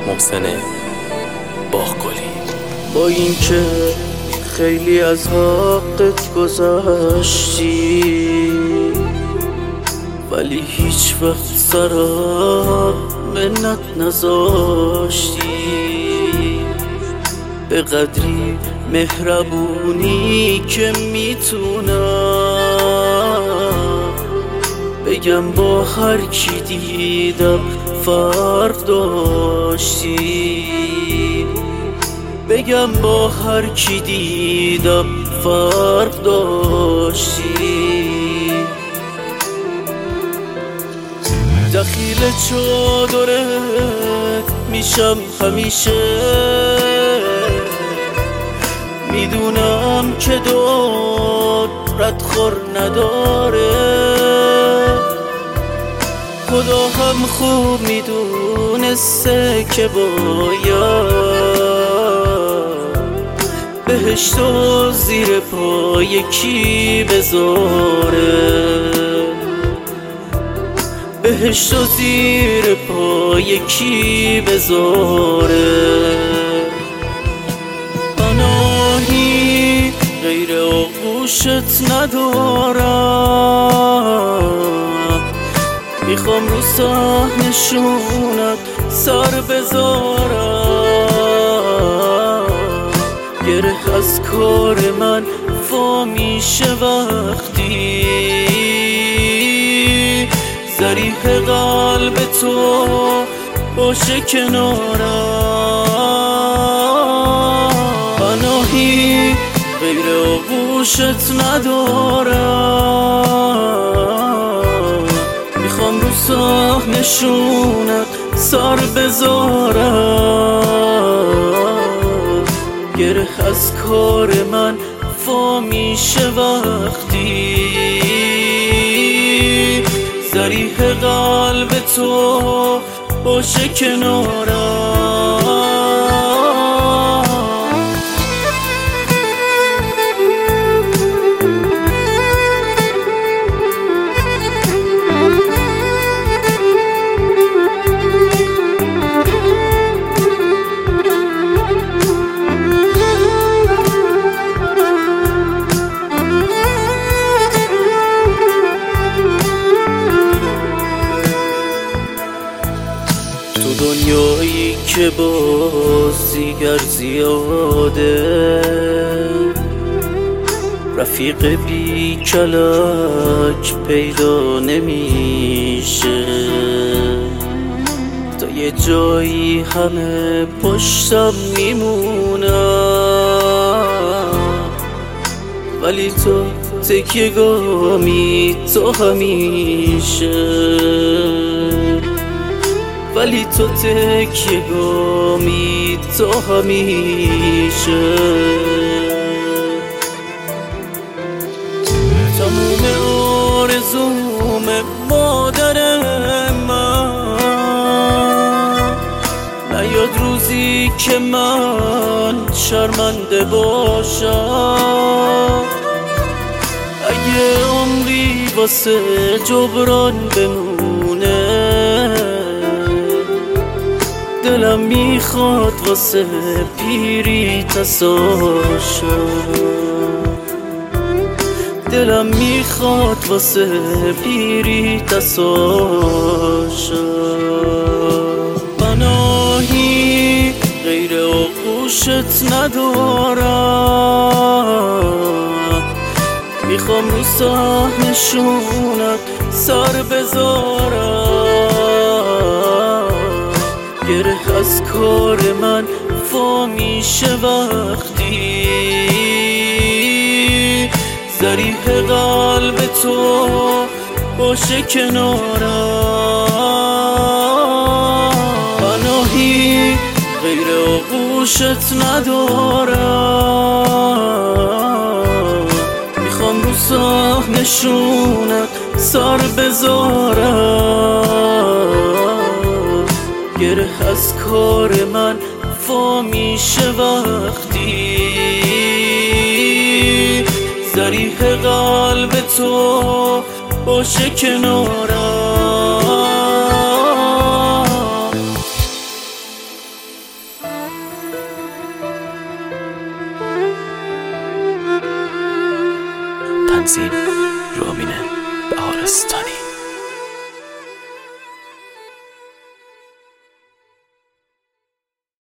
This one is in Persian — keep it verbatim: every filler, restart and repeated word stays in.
محسن باغگلی. با اینکه خیلی از حقت گذشتی، ولی هیچ وقت سرم منت نذاشتی. به قدری مهربونی که میتونم بگم با هر کی دیدم فرق داشتی. بگم با هر کی دیدم فرق داشتی. دخیل چادرت میشم همیشه، میدونم که داد ردخور نداره. خدا هم خوب میدونسته که باید بهشتو زیر پای کی بذاره. بهشتو زیر پای کی بذاره. پناهی غیر آغوشت ندارم، میخوام رو صحنشونت سر بذارم. گره از کار من وا میشه وقتی ذریح قلب تو باشه کنارم. پناهی غیر آغوشت ندارم، میخوام رو صحنشونت سر بذارم. گره از کار من وا میشه وقتی ذریح قلب تو باشه کنارم. دنیایی که باز دیگر زیاده، رفیق بی کلک پیدا نمیشه. تا یه جایی همه پشتم میمونم، ولی تو تکیه گامی تو همیشه. ولی تو تکیه گامی تو همیشه. تموم آرزوم مادر من نیاد روزی که من شرمنده باشم. اگه عمری واسه جبران بمونه، دلم میخواد واسه پیری تساشم. دلم میخواد واسه پیری تساشم. پناهی غیر آغوشت ندارم، میخوام رو صحنشونت سر بذارم. گره از کار من وا میشه وقتی ذریح قلب تو باشه کنارم. پناهی غیر آغوشت ندارم، میخوام رو صحنشونت سر بذارم. گره از کار من وا میشه وقتی ذریح قلب تو باشه کنارم. عظیم رامین بهار استایل.